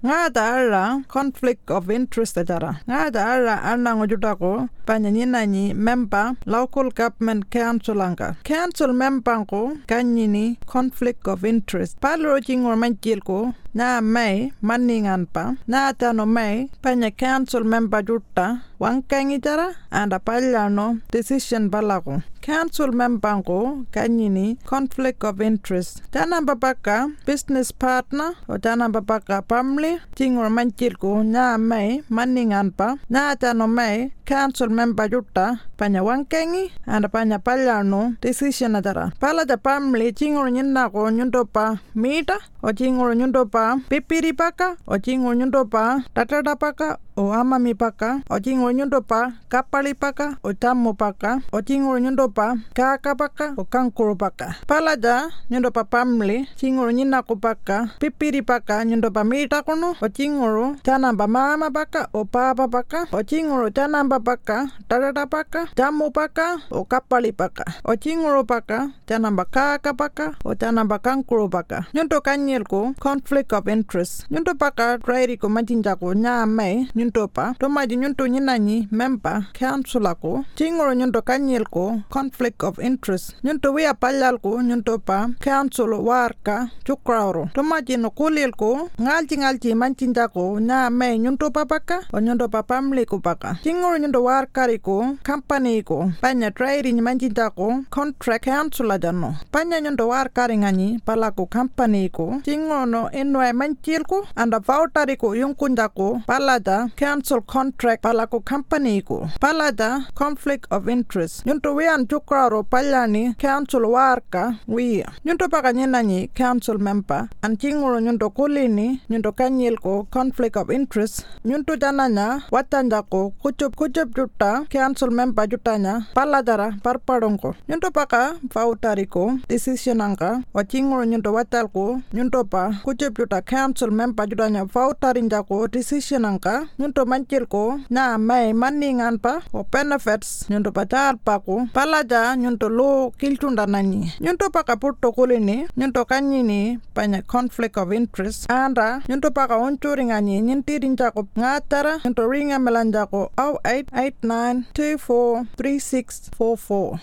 nga da conflict of interest jara nga da anna ngojutako panyanyinani member local government council member ko kanyini conflict of interest palo jingor manchil ko na mai maningan pa na tano mai panya council member jutta wangkangi jara anda palyano decision balako council member ko kanyini conflict of interest tana babaka business partner o tana babaka family jingor manchil ko na mai maningan pa na tano mai council member jutta panya wangkangi anda panya palyano decision jara pala da family jingor nyinna ko nyundopa mita o jingor nyundopa pipiri paka o jingor nyundopa tatada paka o amami paka o jingor nyundopa kapali paka o tammo paka o jingor nyundopa kaka paka o kankuro paka pala da nyundopa family jingor nyinna ko paka pipiri paka nyundopa mita kono o jingor tanamba mama paka o papa paka o jingor tanamba paka tatada paka tammo paka o kapali paka o jingor paka tanamba kaka paka o tanamba kankuro paka nyunto kanyel ko conflict of interest nyunto paka trairi ko majinja ko nyame nyunto pa to maji nyunto nyinani member council ko jingor nyunto kanyel ko conflict of interest nyunto wiya palyal ko nyunto pa council warka chukrauro to maji no kulil ko ngalji manjinja ko nyame nyunto pa paka o nyunto pa family ko paka jingor nyunto warkari ko company ko panya trairi manjinja ko contract council adano panya nyunto warkari ngani pala ko company ko jingono enwai manchil ko anda vautari ko yungkunda ko palada cancel contract pala ko company ko palada conflict of interest nyunto wian chukraro palyani council warka wi nyunto paka nyenani council member an jingoro nyunto kulini nyunto kanyil ko conflict of interest nyunto jananya watanja ko kuchup juta council member jutanya paladara parpadong ko nyunto paka vautari ko decision angka o jingoro nyunto watal ko nyunto pa kuchup juta council member jutanya vautarin jako decision angka nyunto manchil ko na mai maningan pa o benefits nyunto patal pa ko palaja nyunto lo kiltunda nani nyunto pa kapurto kulini nyunto kanyini panya conflict of interest anda nyunto pa ka onchuringani nyintirin jako ngatara nyunto ringa melanja ko 0889243644